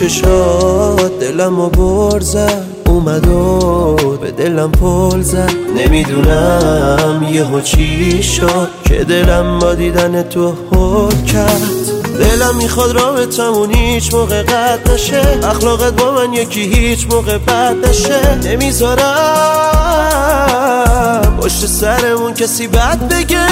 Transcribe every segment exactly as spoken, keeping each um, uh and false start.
چشات دلمو بر زد، اومد و به دلم پل زد. نمیدونم یهو چی شد که دلم با دیدن تو حل کرد. دلم میخواد رابطمون هیچ موقع قطع نشه، اخلاقت با من یکی هیچ موقع بد نشه. نمیذارم پشت سرمون کسی بد بگه.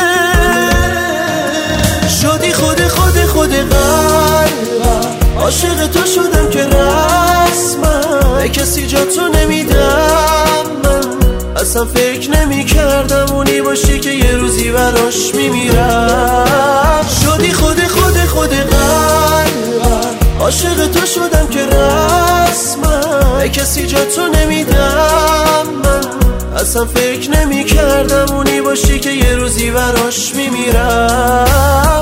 شدی خود خود خود قلبم، عاشق تو شدم که رسمم، به کسی جا تو نمیدم. من اصلا فکر نمی کردم اونی باشی که یه روزی براش میمیرم. شدی خود خود خود قلبم، عاشق تو شدم که رسمم، به کسی جا تو نمیدم. من اصلا فکر نمی کردم اونی باشی که یه روزی براش میمیرم.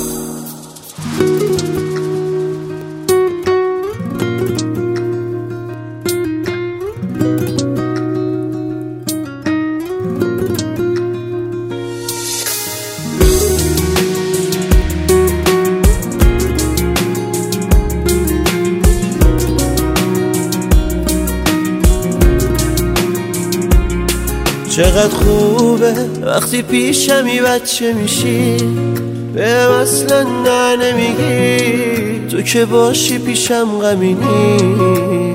چقدر خوبه وقتی پیشمی بچه میشی، بهم اصلا نه نمیگی، تو که باشی پیشم غمینی.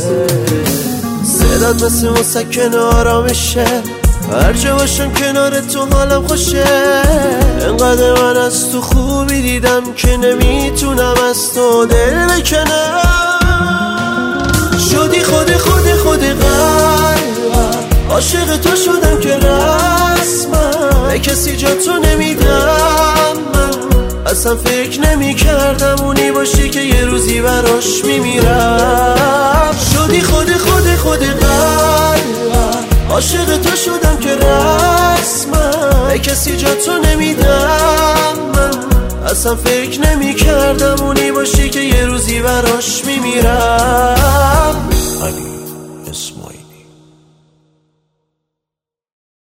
صدات مثل مسکن آرامشه، هر جا باشم کنار تو حالم خوشه. انقدر من از تو خوبی دیدم که نمیتونم از تو دل بکنم. شدی خود خود خود قلبم، عاشق تو شدم که رسمم، به کسی جا تو نمیدم. من اصلا فکر نمی کردم اونی باشی که یه روزی براش میمیرم. شدی خود خود خود قلبم، عاشق تو شدم که رسمم، به کسی جا تو نمیدم. من اصلا فکر نمی کردم اونی باشی که یه روزی براش میمیرم.